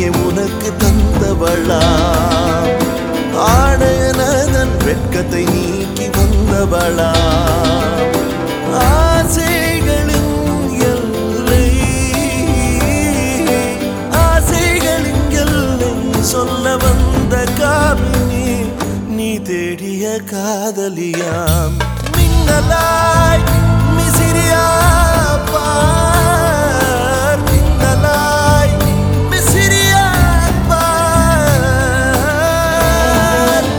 மேனியை உனக்கு தந்தவளா ஆடையனதன் வெட்கத்தை நீக்கி வந்தவளா ஆசைகளின் எல்லை ஆசைகளின் எல்லை சொல்ல வந்த காமினி நீ தேடிய காதலியாம் மின்னலாய் மிசிறியா பார் மின்னலாய் மிசிறியா பார்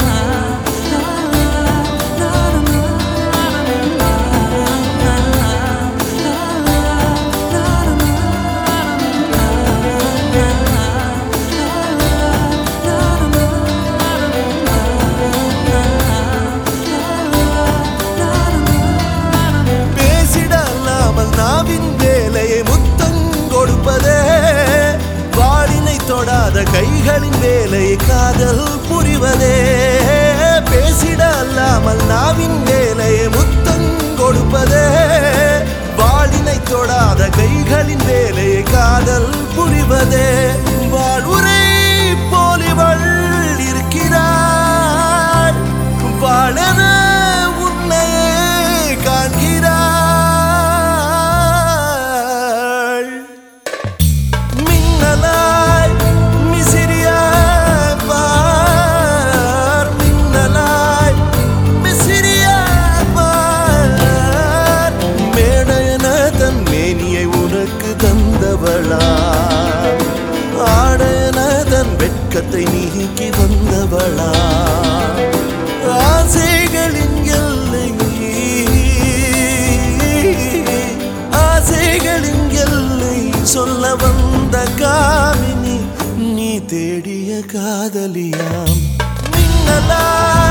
நாவின் வேலையை முத்தம் கொடுப்பதே வாளினை தொடாத கைகளின் வேலையை காதல் புரிவதே பேசிட அல்லாமல் நாவின் வேலையை முத்தம் கொடுப்பதே வாளினை தொடாத கைகளின் வேலையை காதல் புரிவதே வாழ்வுரை போலிவள் இருக்கிறாள் வாழன உன்னையே காண்கிறாள் ஆடையனதன் வெட்கத்தை நீக்கி வந்தவளா ஆசைகளின் எல்லை ஆசைகளின் எல்லை சொல்ல வந்த காமினி நீ தேடிய காதலியாம் மின்னலா